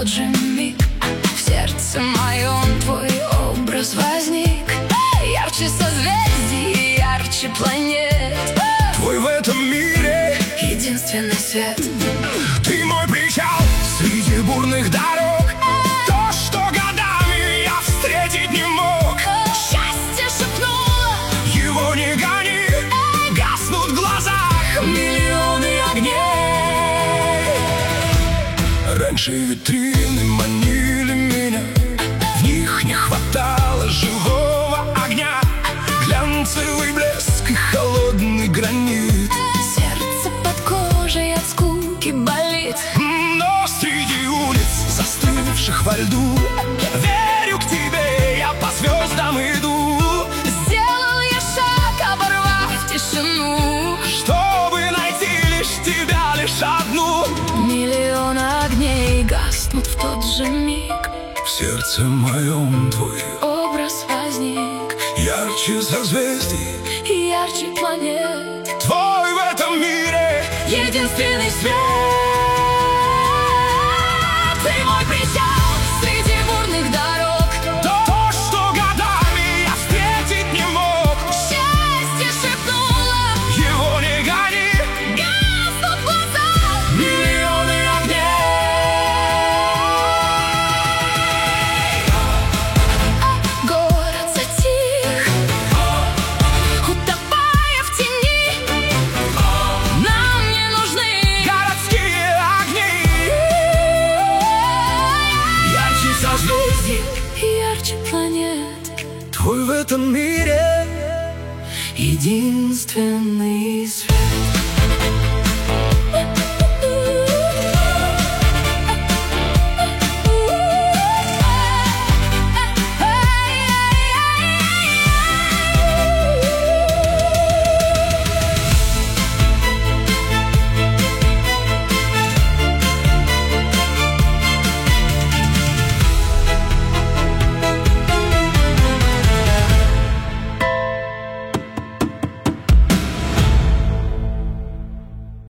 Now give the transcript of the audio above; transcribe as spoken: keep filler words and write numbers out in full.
тот же миг в сердце моем твой образ возник. Ярче созвездий, ярче планет. Твой в этом мире единственный свет. Ты мой причал среди бурных дорог. То, что годами я встретить не мог. Счастье шепнуло, его не гони. Гаснут в глазах миллионы огней. Раньше витрины манили меня, в них не хватало живого огня. Глянцевый блеск и холодный гранит. Сердце под кожей от скуки болит. Но среди улиц, застывших во льду, верю к тебе, я по звездам иду. Сделал я шаг, оборвав тишину, чтобы найти лишь тебя, лишь одну. Миллион огней гаснут в тот же миг. В сердце моем твой образ возник. ярче созвездий, ярче планет. Твой в этом мире единственный свет. Ты мой причал среди бурных дорог. То, что годами я встретить не мог. Счастье шепнуло, его не гони. гаснут в глазах миллионы огней. Город затих, утопая в тени. Нам не нужны городские огни. Ярче созвездий, ярче планет. твой в этом мире единственный